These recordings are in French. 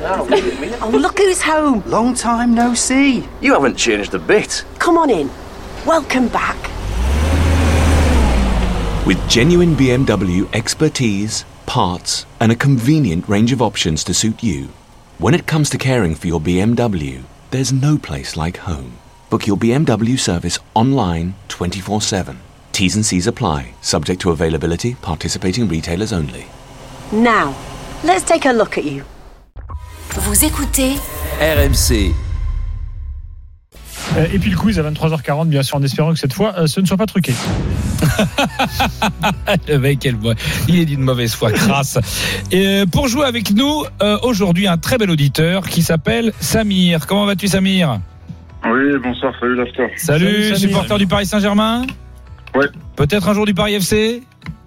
Oh, look who's home. Long time no see. You haven't changed a bit. Come on in. Welcome back. With genuine BMW expertise, parts, and a convenient range of options to suit you, when it comes to caring for your BMW, there's no place like home. Book your BMW service online 24/7. T's and C's apply, subject to availability, participating retailers only. Now, let's take a look at you. Vous écoutez RMC. Et puis le quiz à 23h40, bien sûr, en espérant que cette fois, ce ne soit pas truqué. Le mec, il est d'une mauvaise foi, crasse. Et pour jouer avec nous, aujourd'hui, un très bel auditeur qui s'appelle Samir. Comment vas-tu, Samir ? Oui, bonsoir, salut l'after. Salut, supporter du Paris Saint-Germain ? Ouais. Peut-être un jour du Paris FC ?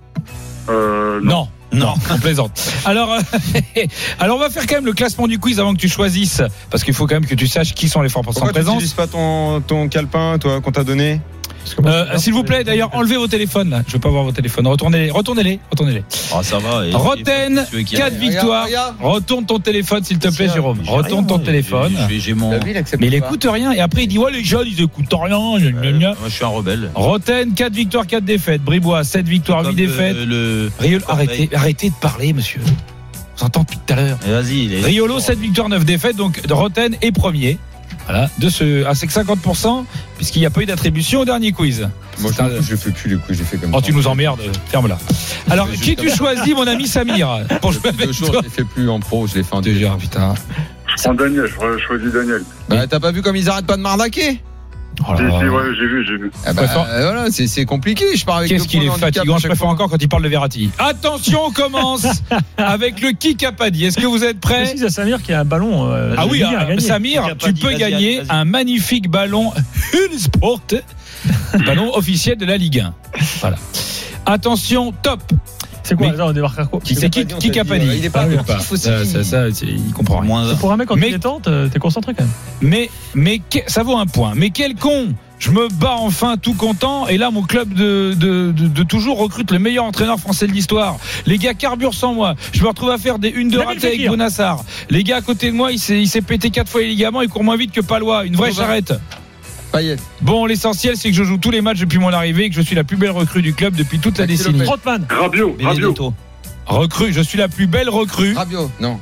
Non, on plaisante. Alors, on va faire quand même le classement du quiz avant que tu choisisses, parce qu'il faut quand même que tu saches qui sont les forts pour sa présence. Pourquoi tu n'utilises pas ton calepin, toi, qu'on t'a donné ? S'il vous plaît, d'ailleurs, enlevez vos téléphones là. Je veux pas voir vos téléphones. Retournez-les. Ah, ça va. Roten, 4 victoires. Retourne ton téléphone, s'il te plaît, Jérôme. Retourne ton téléphone. Mais il écoute rien. Et après, il dit les jeunes, ils écoutent rien. Moi, je suis un rebelle. Roten, 4 victoires, 4 défaites. Bribois, 7 victoires, 8 défaites. Riolo, arrêtez de parler, monsieur. On s'entend depuis tout à l'heure. Vas-y. Riolo, 7 victoires, 9 défaites. Donc, Roten est premier. Voilà, c'est que 50%, puisqu'il n'y a pas eu d'attribution au dernier quiz. Moi, je fais plus les quiz, j'ai fait comme ça. Oh, tu nous emmerdes, ferme-la. Alors, qui tu choisis, mon ami Samir, pour jouer avec toi ? Je l'ai fait plus en pro, je l'ai fait en deux. Putain. En Daniel, je choisis Daniel. Bah, t'as pas vu comme ils arrêtent pas de m'arnaquer ? Si, ouais, j'ai vu. Voilà, c'est compliqué. Je pars avec. Qu'est-ce qu'il est fatigant. Je préfère encore quand il parle de Verratti. Attention, on commence avec le kick à Paddy. Est-ce que vous êtes prêts ? Précise à Samir qu'il y a un ballon. Samir, tu peux gagner un magnifique ballon Sport, ballon officiel de la Ligue 1. Voilà. Attention, top. C'est quoi on débarque quoi ? C'est kick à Paddy. Il est pas attentif aussi. Ça, il comprend rien. Pour un mec en détente, t'es concentré quand même. Mais ça vaut un point. Mais quel con ! Je me bats enfin tout content. Et là, mon club de toujours recrute le meilleur entraîneur français de l'histoire. Les gars carburent sans moi. Je me retrouve à faire des 1-2 ratés avec Bonassar. Les gars à côté de moi, il s'est pété 4 fois les ligaments. Il court moins vite que Palois. Une vraie charrette. Bon, l'essentiel, c'est que je joue tous les matchs depuis mon arrivée et que je suis la plus belle recrue du club depuis toute la décennie. Rabiot. Recrue, je suis la plus belle recrue. Rabiot, non.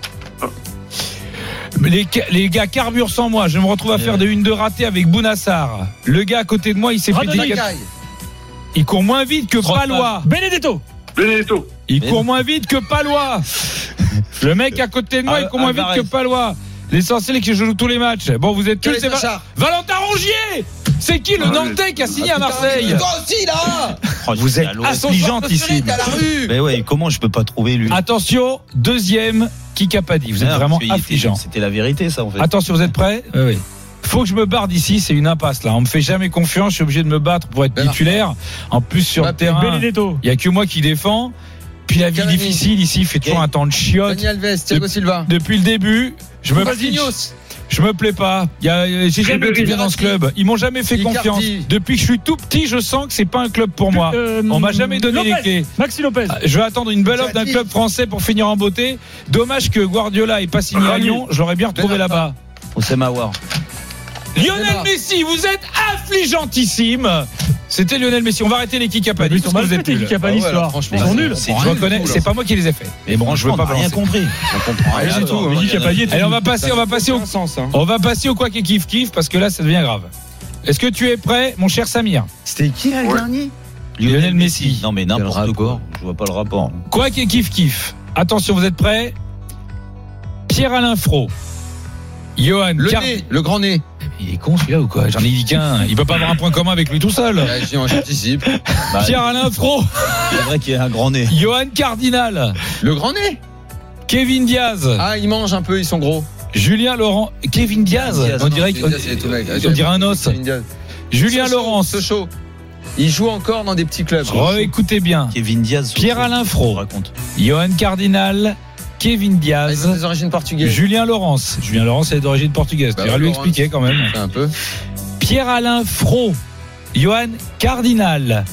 Les gars carburent sans moi. Je me retrouve à faire des 1-2 ratés avec Bonassar. Le gars à côté de moi, il s'est pété. Il court moins vite que Palois. Benedetto. Il court moins vite que Palois. Le mec à côté de moi, il court moins vite que Palois. L'essentiel est que je joue tous les matchs. Bon, vous êtes tous. Valentin Rongier. C'est qui le Nantais qui a signé à Marseille ? Toi aussi là. Vous êtes affligeante ici. Mais ouais, comment je peux pas trouver lui ? Attention, deuxième kick à Paddy. Vous êtes vraiment affligeant. C'était la vérité, ça en fait. Attention, vous êtes prêts ? Oui. Faut que je me barre d'ici, c'est une impasse là. On me fait jamais confiance, je suis obligé de me battre pour être titulaire. En plus sur le terrain, il y a que moi qui défends. Puis la vie difficile ici, fait toujours un temps de chiotte. Dani Alves, Thiago Silva. Depuis le début, je me plais pas. J'ai jamais été bien dans ce club. Ils m'ont jamais fait confiance. Depuis que je suis tout petit, je sens que c'est pas un club pour moi. On m'a jamais donné les clés. Maxi Lopez. Je vais attendre une belle offre d'un club français pour finir en beauté. Dommage que Guardiola ait pas signé à Lyon. J'aurais bien retrouvé là-bas. Oussem Aouar. Lionel Messi, vous êtes affligentissime. C'était Lionel Messi. On va arrêter les kick à Paddy. Vous êtes nuls. Franchement, ils sont nuls. Je reconnais, c'est pas moi qui les ai fait. Mais bon, je veux pas rien compris. On comprend rien du tout. Allez, on va passer au quoi qu'il kiff parce que là, ça devient grave. Est-ce que tu es prêt, mon cher Samir ? C'était qui là le dernier ? Lionel Messi. Non mais n'importe quoi. Je vois pas le rapport. Quoi qu'il kiff. Attention, vous êtes prêts ? Pierre-Alain Fro. Johan le grand nez. Il est con celui-là ou quoi ? J'en ai dit qu'un. Il peut pas avoir un point commun avec lui tout seul. J'anticipe. Pierre-Alain Fro. C'est vrai qu'il a un grand nez. Johan Cardinal. Le grand nez. Kevin Diaz. Ah, ils mangent un peu, ils sont gros. Julien Laurent. Kevin Diaz. On dirait un os. Julien Laurence. Chaud. Il joue encore dans des petits clubs. Écoutez bien. Kevin Diaz. Pierre-Alain Fro. Johan Cardinal. Kevin Diaz. Ils ont des origines portugaises. Julien Laurence. Julien Laurence est d'origine portugaise. Tu vas lui expliquer quand même. Un peu. Pierre-Alain Fro. Johan Cardinal.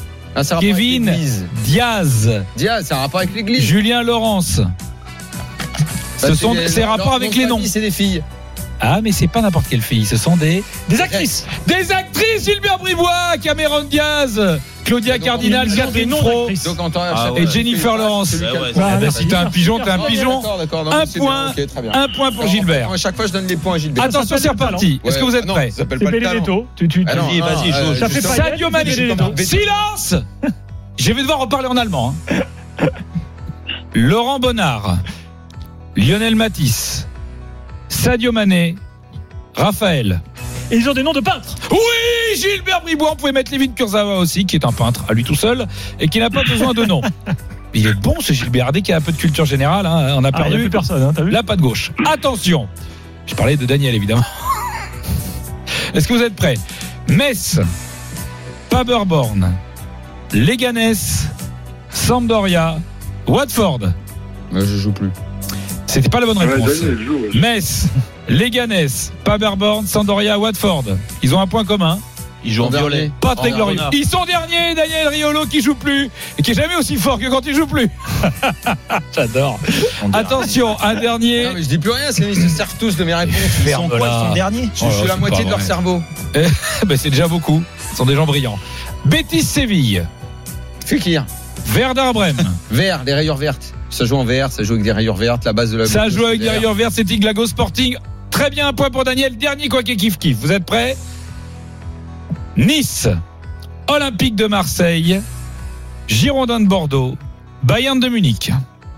Kevin Diaz. Diaz, ça a un rapport avec l'église. Julien Laurence. C'est rapport avec les noms. C'est des filles. Ah, mais c'est pas n'importe quelle fille, ce sont des actrices. Des actrices, Gilbert Bribois, Cameron Diaz, Claudia Cardinal, Catherine Fro et Jennifer Lawrence. Si t'as un pigeon, t'as un pigeon. Un point pour Gilbert. À chaque fois, je donne les points à Gilbert. Attention, c'est reparti. Est-ce que vous êtes prêts? Ça s'appelle pas le talent. Vas-y, Sadio Mané. Silence. Je vais devoir reparler en allemand. Laurent Bonnard, Lionel Matisse, Sadio Mané, Raphaël. Et ils ont des noms de peintres. Oui, Gilbert Bribois. On pouvait mettre Lévin Kurzawa aussi, qui est un peintre à lui tout seul et qui n'a pas besoin de nom. Il est bon ce Gilbert. Dès qu'il y a un peu de culture générale, on a perdu. Il n'y a plus personne, t'as vu? La patte gauche. Attention. Je parlais de Daniel évidemment. Est-ce que vous êtes prêts? Metz, Paderborn, Leganés, Sampdoria, Watford. Je joue plus. C'était pas la bonne réponse. Daniel joue, ouais. Metz, Leganés, Paderborn, Sampdoria, Watford. Ils ont un point commun. Ils jouent en violet. Pas très glorieux. Ils sont derniers. Daniel Riolo qui joue plus et qui est jamais aussi fort que quand il joue plus. J'adore. Attention, un dernier. Non, mais je dis plus rien, ils se servent tous de mes réponses. Ils sont quoi? Ils sont derniers. Je suis la moitié de leur cerveau. C'est déjà beaucoup. Ce sont des gens brillants. Betis Séville. Fekir. Werder Bremen. Vert, les rayures vertes. Ça joue en vert, ça joue avec des rayures vertes, la base de la. Ça joue avec des rayures vertes, c'est Iglago Sporting. Très bien, un point pour Daniel. Dernier quoi qu'il kiff. Vous êtes prêts? Nice, Olympique de Marseille, Girondins de Bordeaux, Bayern de Munich.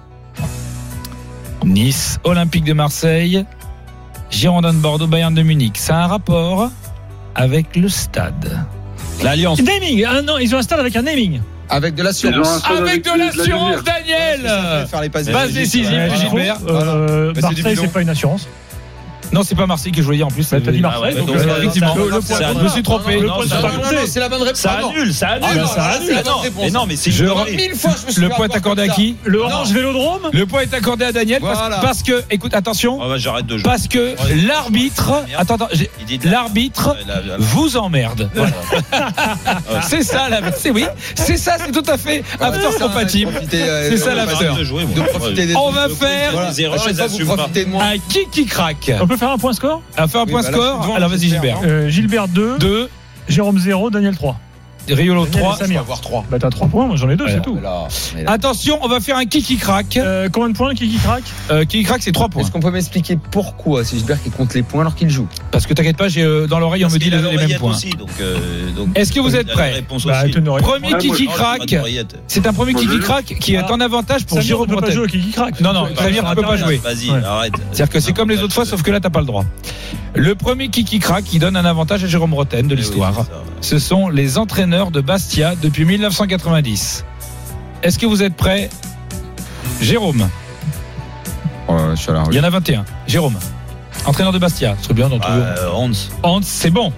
Nice, Olympique de Marseille, Girondins de Bordeaux, Bayern de Munich. Ça a un rapport avec le stade. L'Alliance. Naming. Ah non, ils ont un stade avec un naming. Avec de l'assurance. Avec de l'assurance, Daniel. Base décisive, Gilbert. Marseille, c'est pas une assurance. Non, c'est pas Marseille que je voulais dire en plus. T'as dit Marseille, donc effectivement. Je me suis trompé. Non, c'est la bonne réponse. Ça annule. Mais non, mais c'est mille fois, je me suis le point est accordé à qui? Le Orange Vélodrome. Le point est accordé à Daniel parce que, écoute, attention. J'arrête de jouer. Parce que l'arbitre, l'arbitre vous emmerde. C'est ça, c'est ça, c'est tout à fait after compatible. C'est ça l'after. On va faire un qui craque. On peut faire un point score? On va faire un point score. Alors vas-y Gilbert. Gilbert 2, Jérôme 0, Daniel 3. Riolo 3. Je vais avoir 3. Bah t'as 3 points, moi j'en ai 2, c'est tout. Attention, on va faire un qui craque. Combien de points qui craque? Qui craque, c'est 3 points. Est-ce qu'on peut m'expliquer pourquoi c'est Gilbert qui compte les points alors qu'il joue? Parce que t'inquiète pas, j'ai dans l'oreille on me dit les mêmes points. Aussi, donc, est-ce que vous êtes prêts? Premier qui craque. C'est un premier qui craque qui est en avantage pour Jérôme Bretagne. Tu peux pas jouer qui craque. Non, Samir, tu peux pas jouer. Vas-y, arrête. C'est-à-dire que c'est comme les autres fois, sauf que là t'as pas le droit. Le premier qui craque qui donne un avantage à Jérôme Bretagne de l'histoire. Ce sont les entraîneurs de Bastia depuis 1990. Est-ce que vous êtes prêts? Jérôme. Je suis là, oui. Il y en a 21. Jérôme. Entraîneur de Bastia. C'est bien dans Hans, c'est bon.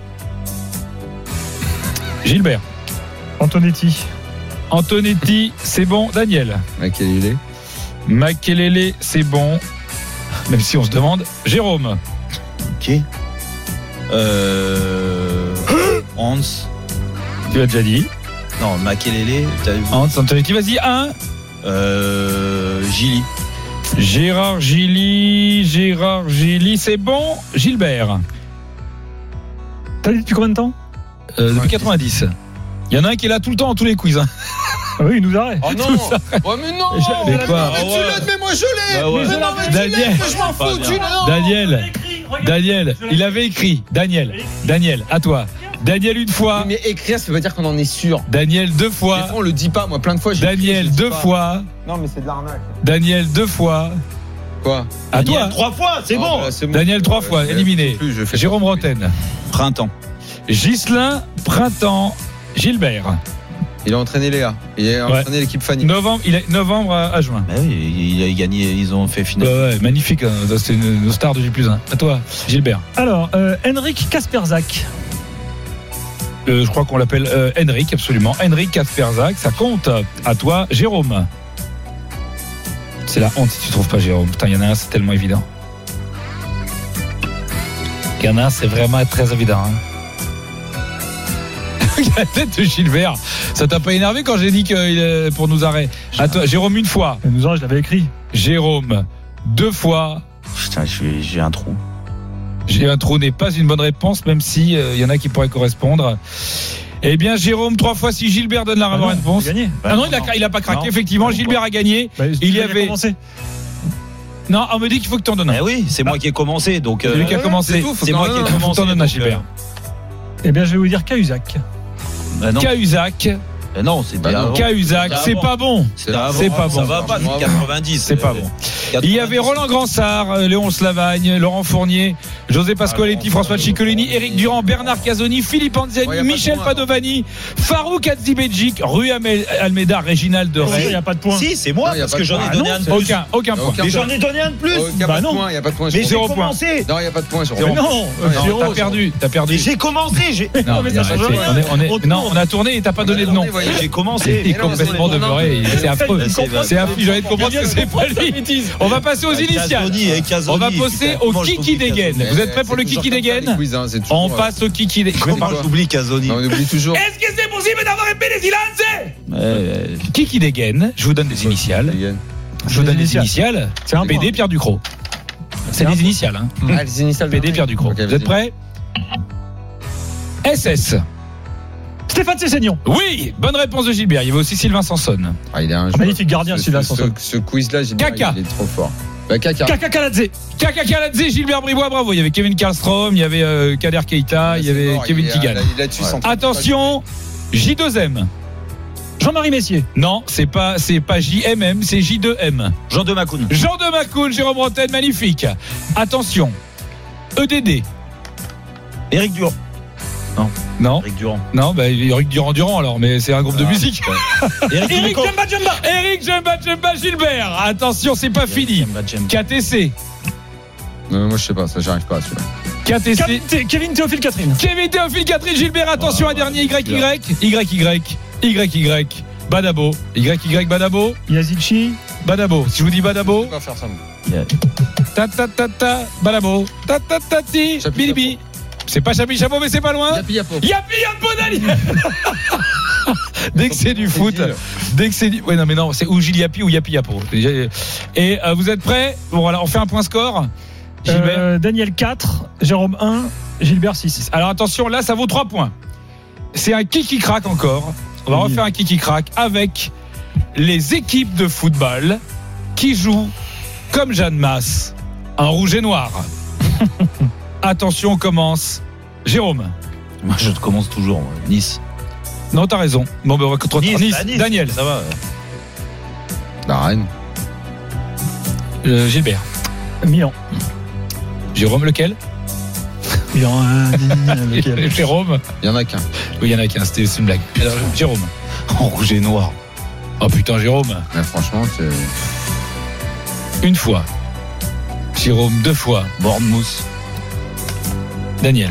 Gilbert. Antonetti, c'est bon. Daniel. Makelele, c'est bon. Même si on se demande. Jérôme. Ok. Hans. Tu l'as déjà dit. Non, Makelele. Hans, Antonetti, vas-y. Gilly. Gérard Gilly, c'est bon. Gilbert. T'as dit depuis combien de temps? Depuis 90. Il y en a un qui est là tout le temps dans tous les quiz. Ah oui, il nous arrête. Oh non. Oh mais non. Mais quoi? Tu l'as, mais moi je l'ai. Mais non, mais tu l'as, je m'en fous. Tu l'as. Daniel, il avait écrit. Daniel, à toi. Daniel une fois. Mais écrire, ça veut dire qu'on en est sûr. Daniel 2 fois. Des fois, on le dit pas. Moi, plein de fois. Daniel 2 fois. Non, mais c'est de l'arnaque. Daniel 2 fois. Quoi? À toi. 3 fois, c'est bon. Daniel 3 fois, éliminé. Jérôme Bretagne. Printemps. Ghislain, Printemps. Gilbert. Il a entraîné Léa. Il a entraîné l'équipe Fanny. Novembre à juin. Bah oui, il a gagné, ils ont fait finale. Ouais, magnifique. C'est une star de J+1. À toi, Gilbert. Alors, Henrik Kasperzak. Je crois qu'on l'appelle Henrik, absolument. Henrik Kasperzak, ça compte. À toi, Jérôme. C'est la honte si tu trouves pas Jérôme. Putain, il y en a un, c'est tellement évident. Il y en a un, c'est vraiment très évident. La tête de Gilbert. Ça t'a pas énervé quand j'ai dit que pour nous arrêter? À toi, Jérôme, une fois. Nous je l'avais écrit. Jérôme 2 fois. Putain, j'ai un trou. J'ai un trou n'est pas une bonne réponse, même si y en a qui pourraient correspondre. Eh bien, Jérôme, 3 fois si Gilbert donne la bonne réponse. Gagné. Ah non, il a pas craqué, effectivement. Pourquoi Gilbert a gagné. Il y avait. Commencé. Non, on me dit qu'il faut que tu en donnes un. Eh oui, c'est moi qui ai commencé. Donc, C'est lui qui a commencé. c'est moi qui ai Faut que commencé. t'en donnes un, donc, Gilbert. Eh bien, je vais vous dire Cahuzac. non. Cahuzac. Non, c'était avant. Cahuzac, c'est pas bon. C'était avant. C'est pas Ça bon. va pas, 90. C'est pas bon. Il y avait Roland Gransart, Léon Slavagne, Laurent Fournier, José Pasqualetti, François Ciccolini, Éric Durand, Bernard Casoni, Philippe Anziani, Michel Padovani, Farouk Hatzibedjik, Rui Almeida, Réginald de Il Ray. n'y a pas de point. Si, c'est moi, Non, y a parce pas que de j'en ai point. donné un de plus. Aucun point. Aucun Mais j'en ai donné un de plus. Il n'y a Bah pas de non. point, il n'y a pas de point. Mais j'ai Zéro point. commencé. Non, il n'y a pas de point. Zéro. Mais non, T'as perdu. Mais j'ai commencé. Non, mais mais ça arrêtez. change rien. Non, on a tourné et t'as pas donné de nom. J'ai commencé. Il est complètement demeuré. C'est affreux. C'est affreux. J'ai envie de comprendre que c'est pas lui. On va passer aux initiales. On va passer au kiki dégaine. Vous êtes prêts pour le kiki dégaine? On passe au kiki dégaine. Comment j'oublie Casoni? On oublie toujours. Est-ce que c'est possible d'avoir un peu de silence? Kiki dégaine, je vous donne des initiales. Je vous donne des initiales. C'est un PD point. Pierre Ducrot. C'est des initiales. Hein. Ah, les initiales. PD Pierre Ducrot. Ok, Vous vas-y. êtes prêts? SS. Stéphane Cessignon. Oui, bonne réponse de Gilbert. Il y avait aussi Sylvain Sanson. Ah, il est un joueur. Magnifique gardien, celui-là. Ce quiz-là, Kaka. il est trop fort. Bah, Kaka. Kaka Kaladze. Kaka Kaladze, Gilbert Bribois, bravo. Il y avait Kevin Karlstrom, il y avait Kader Keita, il y avait Kevin Keegan. Attention, J2M. Jean-Marie Messier. Non, c'est pas JMM, c'est J2M. Jean de Macoun. Jean de Macoun, Jérôme Bretagne, magnifique. Attention, EDD. Éric Durand. Non, Éric Durand. non, bah Eric Durand alors, mais c'est un groupe de musique. Eric Jumba Jumba. Eric Jumba Gilbert. Attention, c'est pas fini. KTC. Moi, je sais pas, ça, j'arrive pas à celui-là. KTC. Kevin Théophile Catherine. Kevin Théophile Catherine Gilbert, attention, un dernier YY Badabo, YY Badabo, Yazici. Badabo. Si je vous dis Badabo, On va faire ça. moi. ta Badabo, ti, Chapi bilibi. C'est pas Chapi Chapeau, mais c'est pas loin. Yapi Yapo. Yapi Yapo Dali. Dès que c'est du foot, ouais non mais non, c'est ou Gilles Yapi ou Yapi Yapo. Et vous êtes prêts? Bon voilà, on fait un point score. Gilbert. Daniel 4, Jérôme 1, Gilbert 6. Alors attention, là ça vaut 3 points. C'est un kiki crack encore. On va refaire un kiki crack avec les équipes de football qui jouent comme Jeanne Masse, en rouge et noir. Attention, on commence. Jérôme. Moi, je commence toujours. Nice. Non, t'as raison. Bon, ben on va contre Nice. Daniel. Ça va. La Reine. Gilbert. Milan. Jérôme, lequel? Milan. Lequel? Jérôme. Il y en a qu'un. Oui, il y en a qu'un, c'est une blague. Alors, Jérôme. En rouge et noir. Oh putain, Jérôme. Mais franchement, c'est. Une fois. Jérôme, 2 fois. Bournemouth. Daniel.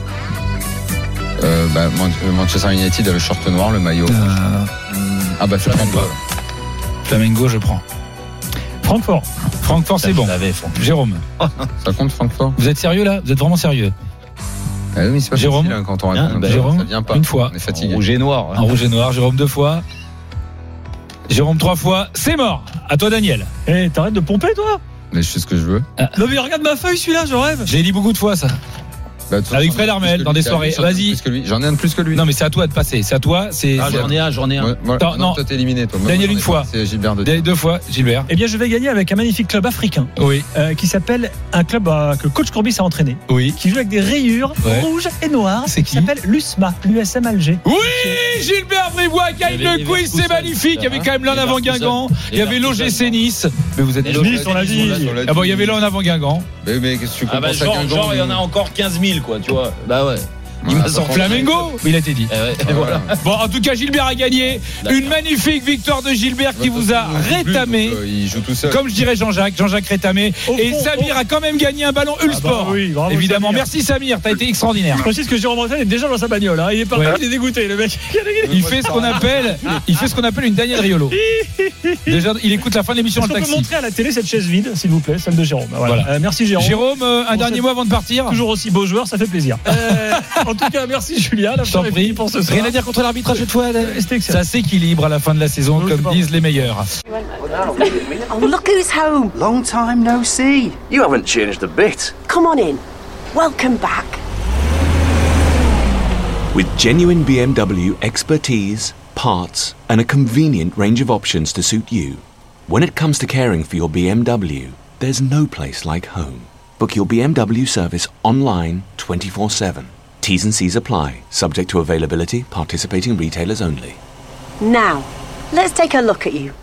Manchester United a le short noir, le maillot. Ah bah Flamengo. Flamengo, je prends. Francfort. Francfort, c'est bon. Jérôme. Ça compte Francfort? Vous êtes sérieux là? Vous êtes vraiment sérieux? Ah oui, mais c'est pas Jérôme. facile hein, quand on répond. Jérôme, ça vient pas. une fois. On est fatigué. En rouge et noir. En rouge et noir. Jérôme 2 fois. Jérôme 3 fois. C'est mort. À toi, Daniel. Eh, t'arrêtes de pomper, toi? Mais je fais ce que je veux. Non, mais regarde ma feuille, celui-là, je rêve. J'ai dit beaucoup de fois ça. Bah, de toute Avec façon, Fred Armel dans des soirées. Vas-y. J'en ai un de plus que lui. Non, mais c'est à toi de passer. C'est à toi. C'est. J'en ai un. Ouais, voilà. Attends, non. Toi t'es éliminé toi. Daniel, Moi, une fois. C'est Gilbert de. 2 fois, Gilbert. Eh bien, je vais gagner avec un magnifique club africain Oui. qui s'appelle un club que coach Courbis a entraîné, Oui. qui joue avec des rayures Ouais. rouges et noires. C'est qui s'appelle l'USMA, l'USM Alger. Oui, Gilbert Bribois gagne Il y avait le quiz, c'est magnifique. Il y avait quand même l'un avant Guingamp. Il y avait l'OGC Nice. Mais vous êtes Nice, on l'a dit. Ah bon, il y avait l'un avant Guingamp. Mais qu'est-ce que tu Ah bah comprends ça genre il y en a encore 15 000 quoi, tu vois. Bah ouais. Il m'a sorti Flamengo, il a été dit. Et voilà. Bon, en tout cas, Gilbert a gagné. Une magnifique victoire de Gilbert qui vous a rétamé. Il joue tout seul. Comme je dirais Jean-Jacques rétamé. Et Samir a quand même gagné un ballon Ulsport. oui, bravo, évidemment. Samir. Merci Samir, t'as été extraordinaire. Je précise que Jérôme Bretagne est déjà dans sa bagnole. Hein. Il est parti, Ouais. il est dégoûté, le mec. Il fait ce qu'on appelle une Daniel Riolo. Déjà, il écoute la fin de l'émission Est-ce dans le qu'on peut taxi. montrer à la télé cette chaise vide, s'il vous plaît, celle de Jérôme. Voilà. Voilà. Merci Jérôme. Jérôme, un dernier mot avant de partir. Toujours aussi beau joueur, ça fait plaisir. En tout cas, merci Julien. La Je t'en soirée est prie. finie pour ce soir. Rien à dire contre l'arbitrage cette fois. C'était excellent. Ça s'équilibre à la fin de la saison, Oui, comme c'est pas disent les meilleurs. Oh, look who's home. Long time no see. You haven't changed a bit. Come on in. Welcome back. With genuine BMW expertise, parts, and a convenient range of options to suit you, when it comes to caring for your BMW, there's no place like home. Book your BMW service online 24/7. T's and C's apply, subject to availability, participating retailers only. Now, let's take a look at you.